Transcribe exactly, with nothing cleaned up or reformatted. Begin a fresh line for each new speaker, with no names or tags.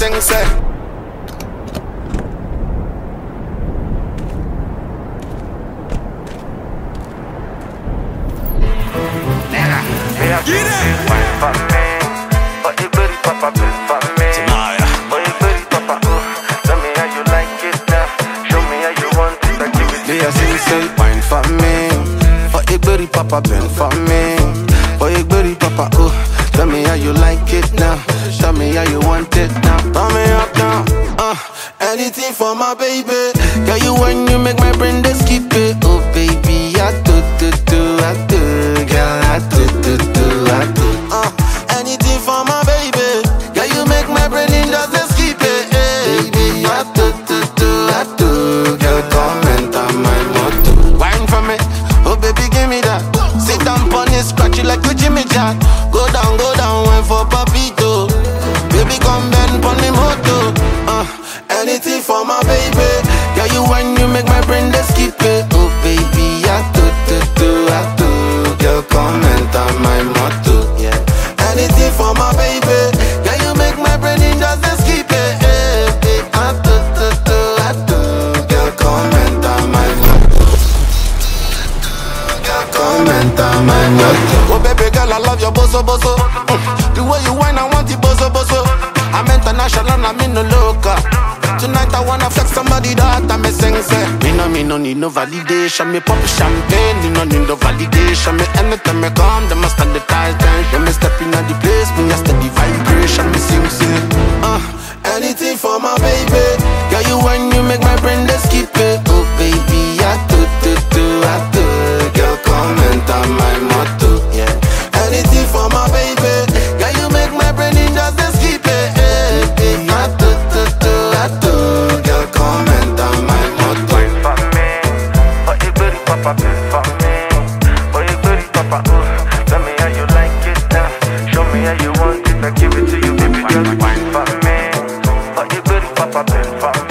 sing say.
Get it! Wine for me, but you booty papa been for me. But you booty papa, ooh, tell me how you like it now. Show me how you want it, I give it to you.
Yeah, sing say, wine for me, but you booty papa been for me. But you booty papa, ooh, tell me how you like it now. Tell me how you want it now. Turn me up now, uh, anything for my baby. Girl, you when you make my brain just skip it. Oh baby, I do do do, I do, girl, I do do do. Uh, anything for my baby. Girl, you make my brain in just skip it. Hey, baby, I do, do, do, I do. Girl, comment on my motto. Wine for me, oh baby, give me that. Sit down on it, scratch it like a Jimmy Jack. Go down, go down, wine for papito. Baby, come bend on the moto. Uh, anything for my baby. Girl, you when you make my brain just skip it. Oh baby, I do, do, do, I do. Girl, comment on my motto. Anything for my baby. Can you make my brain in just skip it? Hey, hey, I do, do, do, I do. Girl, comment on my motto. Girl, comment on my motto. Oh baby girl, I love your bozo bozo. Mm. The way you whine, I want the bozo bozo. I'm international, I'm in no local. Tonight I wanna flex somebody that I me sing say. Me no, me no need no validation. Me pop champagne, me no need no validation. Me anytime me come, them must stand the tight time. When me step in at the place, me a steady vibration. Me sing sing. Uh, anything for my baby. Girl, you when you make my brain just skip it. Oh baby, I do do do I do. Girl, comment on my motto. Yeah. Anything for my baby. Girl, you make my brain in just skip it. Hey, hey, I do do do I do. Girl, comment on my motto.
Wine for me, but you booty papa been for me. But you booty papa, ooh, tell me how you like it now. Show me how you want it, I give it to you, baby. Just wine for me, but you booty papa been for me.